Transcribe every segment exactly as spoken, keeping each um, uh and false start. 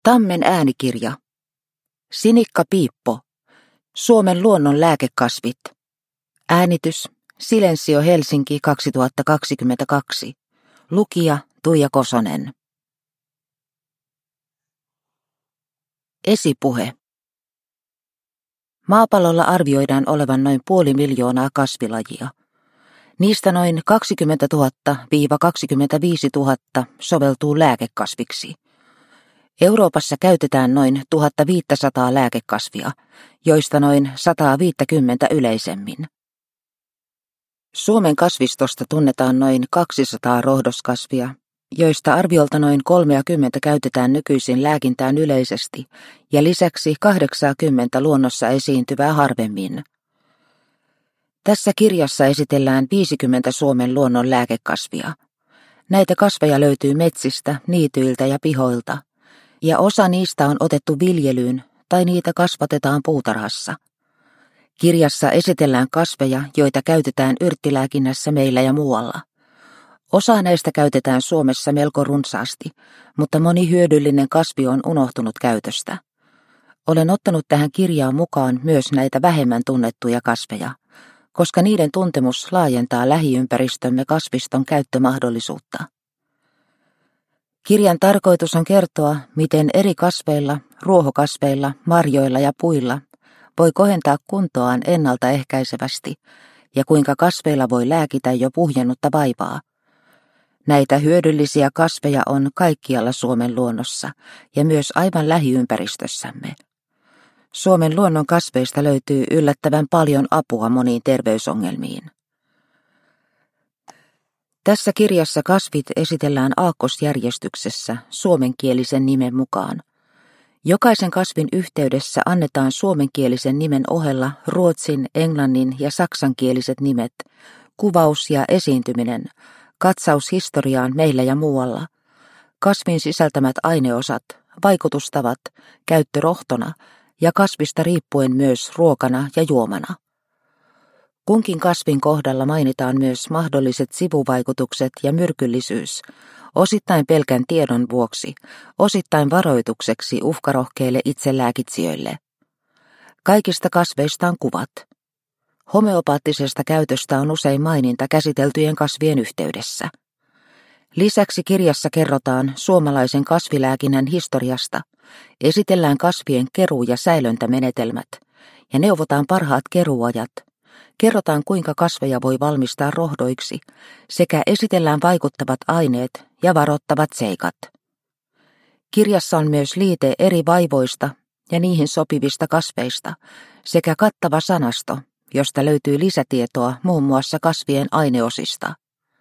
Tammen äänikirja. Sinikka Piippo. Suomen luonnon lääkekasvit. Äänitys. Silensio Helsinki kaksituhattakaksikymmentäkaksi. Lukija Tuija Kosonen. Esipuhe. Maapallolla arvioidaan olevan noin puoli miljoonaa kasvilajia. Niistä noin kaksikymmentätuhatta - kaksikymmentäviisituhatta soveltuu lääkekasviksi. Euroopassa käytetään noin tuhatviisisataa lääkekasvia, joista noin sata viisikymmentä yleisemmin. Suomen kasvistosta tunnetaan noin kaksisataa rohdoskasvia, joista arviolta noin kolmekymmentä käytetään nykyisin lääkintään yleisesti ja lisäksi kahdeksankymmentä luonnossa esiintyvää harvemmin. Tässä kirjassa esitellään viisikymmentä Suomen luonnon lääkekasvia. Näitä kasveja löytyy metsistä, niityiltä ja pihoilta, ja osa niistä on otettu viljelyyn tai niitä kasvatetaan puutarhassa. Kirjassa esitellään kasveja, joita käytetään yrttilääkinnässä meillä ja muualla. Osa näistä käytetään Suomessa melko runsaasti, mutta moni hyödyllinen kasvi on unohtunut käytöstä. Olen ottanut tähän kirjaan mukaan myös näitä vähemmän tunnettuja kasveja, koska niiden tuntemus laajentaa lähiympäristömme kasviston käyttömahdollisuutta. Kirjan tarkoitus on kertoa, miten eri kasveilla, ruohokasveilla, marjoilla ja puilla voi kohentaa kuntoaan ennaltaehkäisevästi ja kuinka kasveilla voi lääkitä jo puhjennutta vaivaa. Näitä hyödyllisiä kasveja on kaikkialla Suomen luonnossa ja myös aivan lähiympäristössämme. Suomen luonnon kasveista löytyy yllättävän paljon apua moniin terveysongelmiin. Tässä kirjassa kasvit esitellään aakkosjärjestyksessä suomenkielisen nimen mukaan. Jokaisen kasvin yhteydessä annetaan suomenkielisen nimen ohella ruotsin, englannin ja saksankieliset nimet, kuvaus ja esiintyminen, katsaus historiaan meillä ja muualla, kasvin sisältämät aineosat, vaikutustavat, käyttö rohtona ja kasvista riippuen myös ruokana ja juomana. Kunkin kasvin kohdalla mainitaan myös mahdolliset sivuvaikutukset ja myrkyllisyys, osittain pelkän tiedon vuoksi, osittain varoitukseksi uhkarohkeille itselääkitsijöille. Kaikista kasveista on kuvat. Homeopaattisesta käytöstä on usein maininta käsiteltyjen kasvien yhteydessä. Lisäksi kirjassa kerrotaan suomalaisen kasvilääkinnän historiasta, esitellään kasvien keruu- ja säilöntämenetelmät ja neuvotaan parhaat keruuajat. Kerrotaan, kuinka kasveja voi valmistaa rohdoiksi, sekä esitellään vaikuttavat aineet ja varoittavat seikat. Kirjassa on myös liite eri vaivoista ja niihin sopivista kasveista, sekä kattava sanasto, josta löytyy lisätietoa muun muassa kasvien aineosista.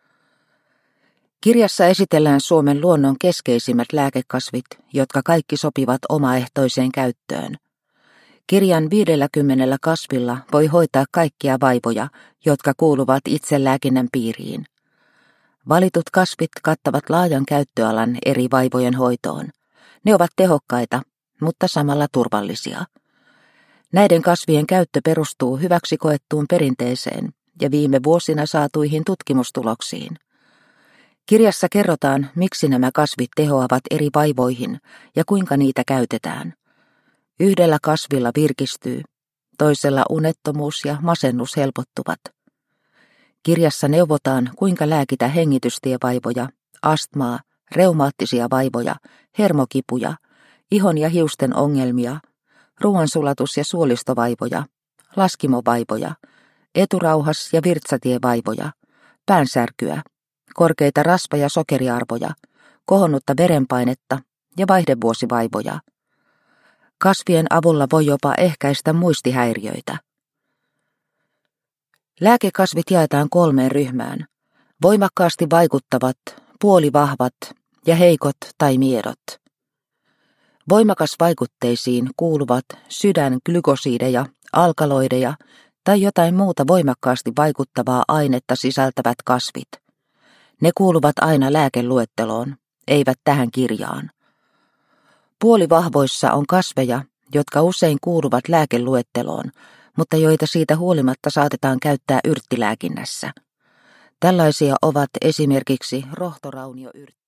Kirjassa esitellään Suomen luonnon keskeisimmät lääkekasvit, jotka kaikki sopivat omaehtoiseen käyttöön. Kirjan viidelläkymmenellä kasvilla voi hoitaa kaikkia vaivoja, jotka kuuluvat itselääkinnän piiriin. Valitut kasvit kattavat laajan käyttöalan eri vaivojen hoitoon. Ne ovat tehokkaita, mutta samalla turvallisia. Näiden kasvien käyttö perustuu hyväksi koettuun perinteeseen ja viime vuosina saatuihin tutkimustuloksiin. Kirjassa kerrotaan, miksi nämä kasvit tehoavat eri vaivoihin ja kuinka niitä käytetään. Yhdellä kasvilla virkistyy, toisella unettomuus ja masennus helpottuvat. Kirjassa neuvotaan, kuinka lääkitä hengitystievaivoja, astmaa, reumaattisia vaivoja, hermokipuja, ihon ja hiusten ongelmia, ruoansulatus- ja suolistovaivoja, laskimovaivoja, eturauhas- ja virtsatievaivoja, päänsärkyä, korkeita rasva- ja sokeriarvoja, kohonnutta verenpainetta ja vaihdevuosivaivoja. Kasvien avulla voi jopa ehkäistä muistihäiriöitä. Lääkekasvit jaetaan kolmeen ryhmään: voimakkaasti vaikuttavat, puolivahvat ja heikot tai miedot. Voimakasvaikutteisiin kuuluvat sydänglykosiideja, alkaloideja tai jotain muuta voimakkaasti vaikuttavaa ainetta sisältävät kasvit. Ne kuuluvat aina lääkeluetteloon, eivät tähän kirjaan. Puolivahvoissa on kasveja, jotka usein kuuluvat lääkeluetteloon, mutta joita siitä huolimatta saatetaan käyttää yrttilääkinnässä. Tällaisia ovat esimerkiksi rohtoraunioyrtti.